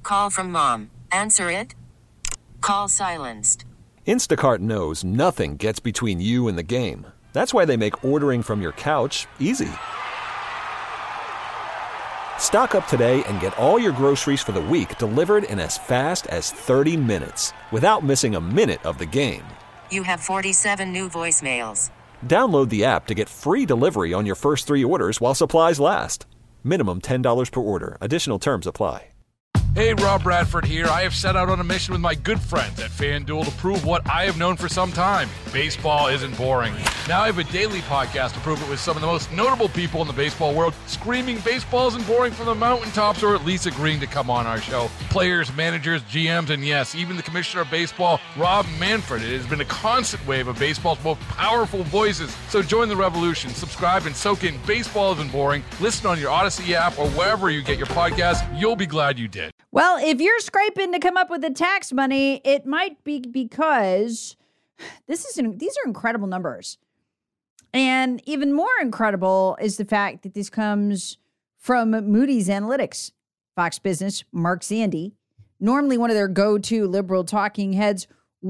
Call from mom. Answer it. Call silenced. Instacart knows nothing gets between you and the game. That's why they make ordering from your couch easy. Stock up today and get all your groceries for the week delivered in as fast as 30 minutes without missing a minute of the game. You have 47 new voicemails. Download the app to get free delivery on your first 3 orders while supplies last. Minimum $10 per order. Additional terms apply. Hey, Rob Bradford here. I have set out on a mission with my good friends at FanDuel to prove what I have known for some time. Baseball isn't boring. Now I have a daily podcast to prove it with some of the most notable people in the baseball world, screaming baseball isn't boring from the mountaintops, or at least agreeing to come on our show. Players, managers, GMs, and yes, even the commissioner of baseball, Rob Manfred. It has been a constant wave of baseball's most powerful voices. So join the revolution. Subscribe and soak in Baseball Isn't Boring. Listen on your Odyssey app or wherever you get your podcasts. You'll be glad you did. Well, if you're scraping to come up with the tax money, it might be because these are incredible numbers. And even more incredible is the fact that this comes from Moody's Analytics. Fox Business, Mark Zandi, normally one of their go-to liberal talking heads,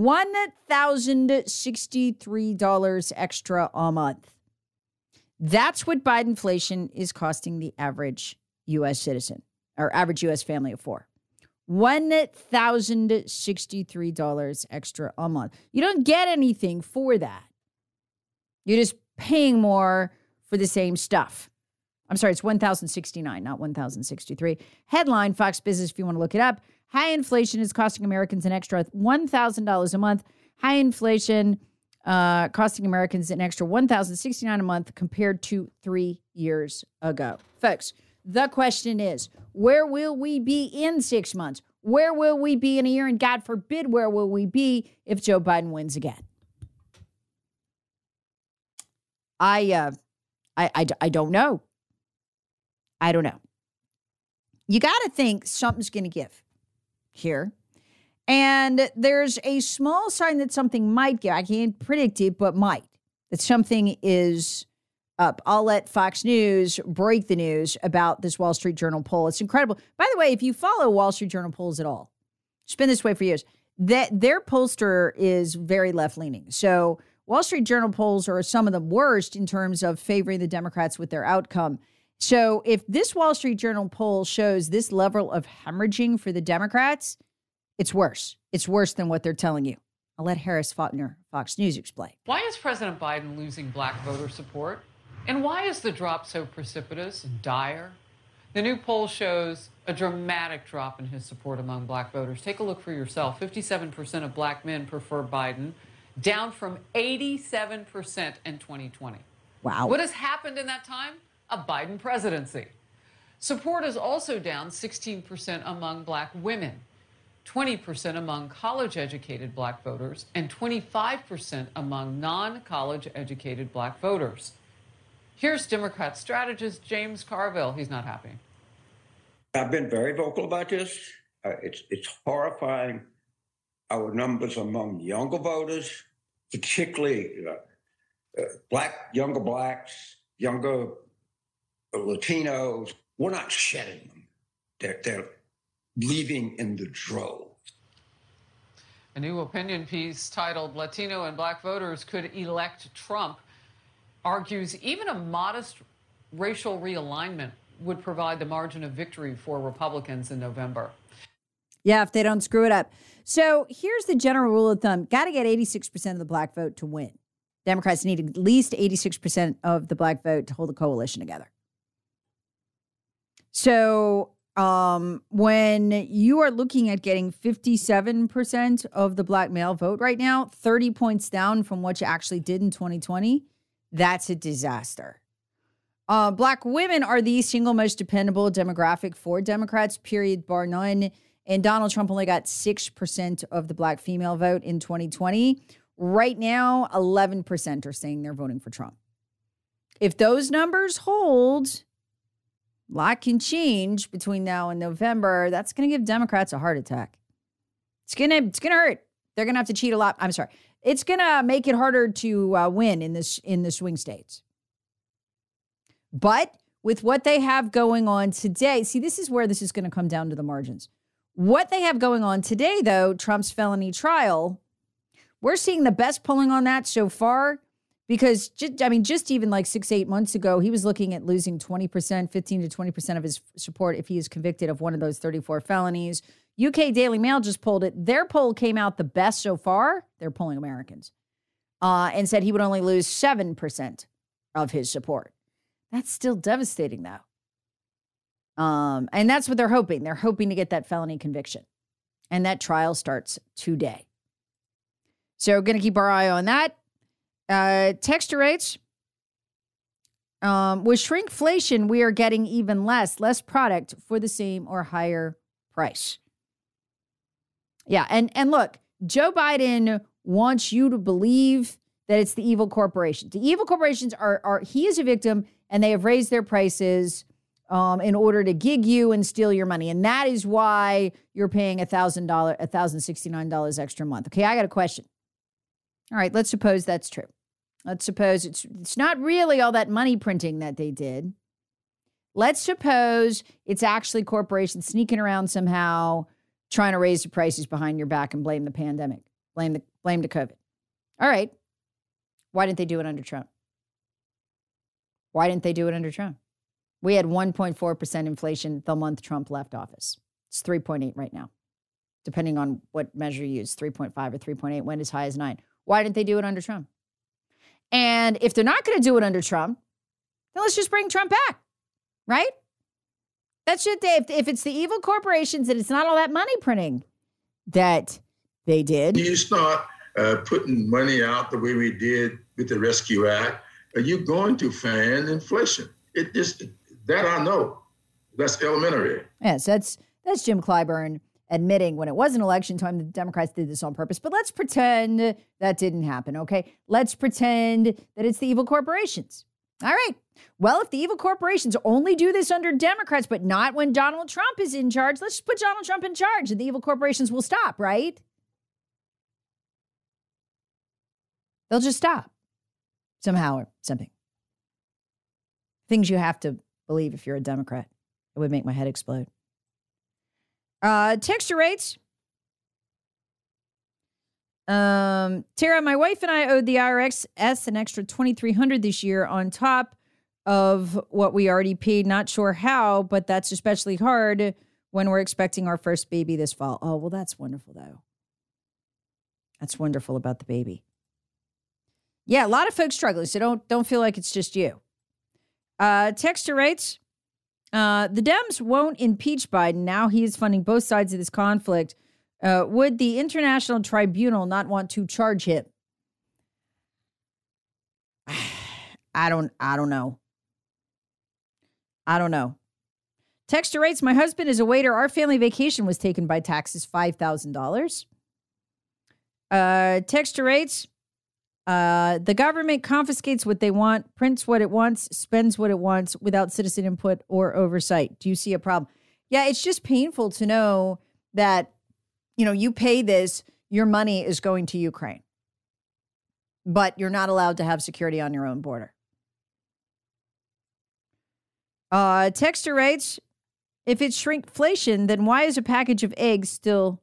$1,063 extra a month. That's what Bidenflation is costing the average U.S. citizen, or average U.S. family of 4. $1,063 extra a month. You don't get anything for that. You're just paying more for the same stuff. I'm sorry, it's $1,069, not $1,063. Headline, Fox Business, if you want to look it up. High inflation is costing Americans an extra $1,000 a month. High inflation costing Americans an extra $1,069 a month compared to 3 years ago. Folks, the question is, where will we be in 6 months? Where will we be in a year? And God forbid, where will we be if Joe Biden wins again? I don't know. I don't know. You got to think something's going to give here. And there's a small sign that something might give. I can't predict it, but might. That something is up. I'll let Fox News break the news about this Wall Street Journal poll. It's incredible. By the way, if you follow Wall Street Journal polls at all, it's been this way for years, that their pollster is very left-leaning. So Wall Street Journal polls are some of the worst in terms of favoring the Democrats with their outcome. So if this Wall Street Journal poll shows this level of hemorrhaging for the Democrats, it's worse. It's worse than what they're telling you. I'll let Harris Faulkner, Fox News, explain. Why is President Biden losing black voter support? And why is the drop so precipitous and dire? The new poll shows a dramatic drop in his support among black voters. Take a look for yourself. 57% of black men prefer Biden, down from 87% in 2020. Wow. What has happened in that time? A Biden presidency. Support is also down 16% among black women, 20% among college-educated black voters, and 25% among non-college educated black voters. Here's Democrat strategist James Carville. He's not happy. I've been very vocal about this. It's horrifying. Our numbers among younger voters, particularly younger blacks, younger Latinos, we're not shedding them. They're leaving in the droves. A new opinion piece titled "Latino and Black Voters Could Elect Trump" argues even a modest racial realignment would provide the margin of victory for Republicans in November. Yeah, if they don't screw it up. So here's the general rule of thumb. Got to get 86% of the black vote to win. Democrats need at least 86% of the black vote to hold the coalition together. So when you are looking at getting 57% of the black male vote right now, 30 points down from what you actually did in 2020, that's a disaster. Black women are the single most dependable demographic for Democrats, period, bar none. And Donald Trump only got 6% of the black female vote in 2020. Right now, 11% are saying they're voting for Trump. If those numbers hold, a lot can change between now and November. That's going to give Democrats a heart attack. It's going to hurt. They're going to have to cheat a lot. I'm sorry. It's going to make it harder to win in the swing states. But with what they have going on today, see, this is where this is going to come down to the margins. What they have going on today, though, Trump's felony trial, we're seeing the best polling on that so far because, just even like 6-8 months ago, he was looking at losing 20%, 15 to 20% of his support if he is convicted of one of those 34 felonies. UK Daily Mail just polled it. Their poll came out the best so far. They're polling Americans and said he would only lose 7% of his support. That's still devastating, though. And that's what they're hoping. They're hoping to get that felony conviction. And that trial starts today. So we're going to keep our eye on that. Texture rates. With shrinkflation, we are getting even less product for the same or higher price. Yeah, and look, Joe Biden wants you to believe that it's the evil corporations. The evil corporations he is a victim, and they have raised their prices in order to gig you and steal your money. And that is why you're paying $1,069 extra a month. Okay, I got a question. All right, let's suppose that's true. Let's suppose it's not really all that money printing that they did. Let's suppose it's actually corporations sneaking around somehow, trying to raise the prices behind your back and blame the pandemic, blame the COVID. All right. Why didn't they do it under Trump? Why didn't they do it under Trump? We had 1.4% inflation the month Trump left office. It's 3.8 right now, depending on what measure you use, 3.5 or 3.8, went as high as 9. Why didn't they do it under Trump? And if they're not going to do it under Trump, then let's just bring Trump back, right? That's it. If it's the evil corporations and it's not all that money printing that they did. You start putting money out the way we did with the Rescue Act, you're going to fan inflation. That I know. That's elementary. Yes, that's Jim Clyburn admitting when it was an election time the Democrats did this on purpose. But let's pretend that didn't happen, okay? Let's pretend that it's the evil corporations. All right. Well, if the evil corporations only do this under Democrats, but not when Donald Trump is in charge, let's just put Donald Trump in charge and the evil corporations will stop, right? They'll just stop somehow or something. Things you have to believe if you're a Democrat. It would make my head explode. Texture rates. Tara, my wife and I owed the IRS an extra $2,300 this year on top of what we already paid. Not sure how, but that's especially hard when we're expecting our first baby this fall. Oh, well, that's wonderful, though. That's wonderful about the baby. Yeah, a lot of folks struggling, so don't feel like it's just you. Texture rates. The Dems won't impeach Biden. Now he is funding both sides of this conflict. Would the International Tribunal not want to charge him? I don't know. Texture rates. My husband is a waiter. Our family vacation was taken by taxes, $5,000. Texture rates. The government confiscates what they want, prints what it wants, spends what it wants without citizen input or oversight. Do you see a problem? Yeah, it's just painful to know that, you pay this, your money is going to Ukraine, but you're not allowed to have security on your own border. Texture rates. If it's shrinkflation, then why is a package of eggs still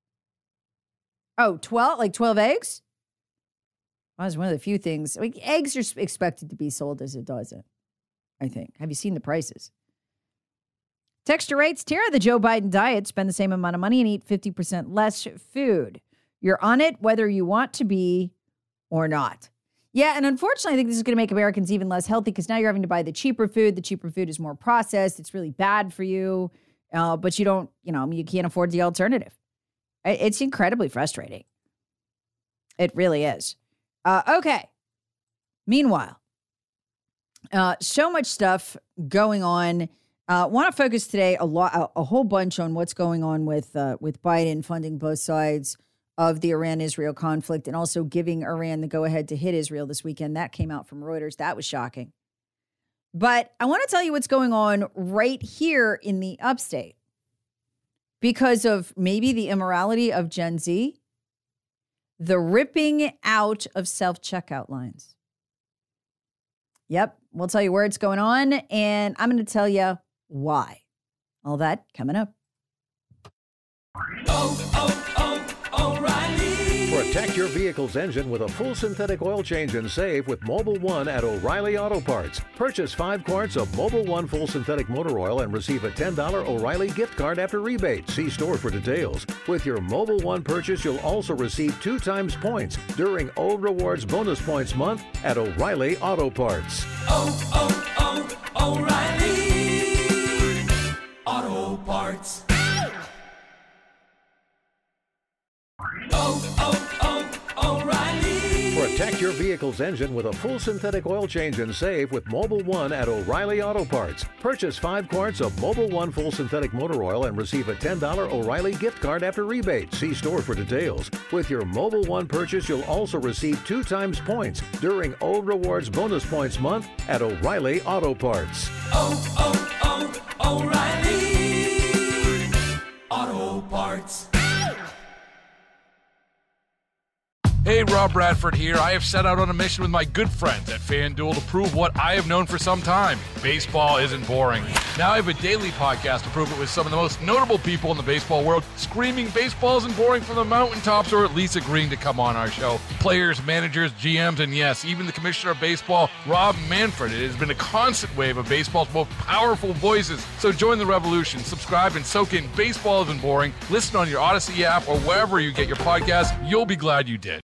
12 eggs? Well, that's one of the few things. Eggs are expected to be sold as a dozen, I think. Have you seen the prices? Texture rates. Tara, the Joe Biden diet. Spend the same amount of money and eat 50% less food. You're on it whether you want to be or not. Yeah, and unfortunately, I think this is going to make Americans even less healthy because now you're having to buy the cheaper food. The cheaper food is more processed. It's really bad for you, but you don't, you can't afford the alternative. It's incredibly frustrating. It really is. Okay. Meanwhile, so much stuff going on. Want to focus today a whole bunch on what's going on with Biden funding both sides of the Iran-Israel conflict and also giving Iran the go-ahead to hit Israel this weekend. That came out from Reuters. That was shocking. But I want to tell you what's going on right here in the upstate because of maybe the immorality of Gen Z, the ripping out of self-checkout lines. Yep, we'll tell you where it's going on, and I'm going to tell you why. All that coming up. O'Reilly. Protect your vehicle's engine with a full synthetic oil change and save with Mobil 1 at O'Reilly Auto Parts. Purchase 5 quarts of Mobil 1 full synthetic motor oil and receive a $10 O'Reilly gift card after rebate. See store for details. With your Mobil 1 purchase, you'll also receive 2 times points during Old Rewards Bonus Points Month at O'Reilly Auto Parts. O'Reilly Auto Parts. O'Reilly. Protect your vehicle's engine with a full synthetic oil change and save with Mobil 1 at O'Reilly Auto Parts. Purchase 5 quarts of Mobil 1 full synthetic motor oil and receive a $10 O'Reilly gift card after rebate. See store for details. With your Mobil 1 purchase, you'll also receive 2 times points during Old Rewards Bonus Points Month at O'Reilly Auto Parts. O'Reilly Auto Parts. Hey, Rob Bradford here. I have set out on a mission with my good friends at FanDuel to prove what I have known for some time. Baseball isn't boring. Now I have a daily podcast to prove it with some of the most notable people in the baseball world, screaming baseball isn't boring from the mountaintops, or at least agreeing to come on our show. Players, managers, GMs, and yes, even the commissioner of baseball, Rob Manfred. It has been a constant wave of baseball's most powerful voices. So join the revolution. Subscribe and soak in Baseball Isn't Boring. Listen on your Odyssey app or wherever you get your podcasts. You'll be glad you did.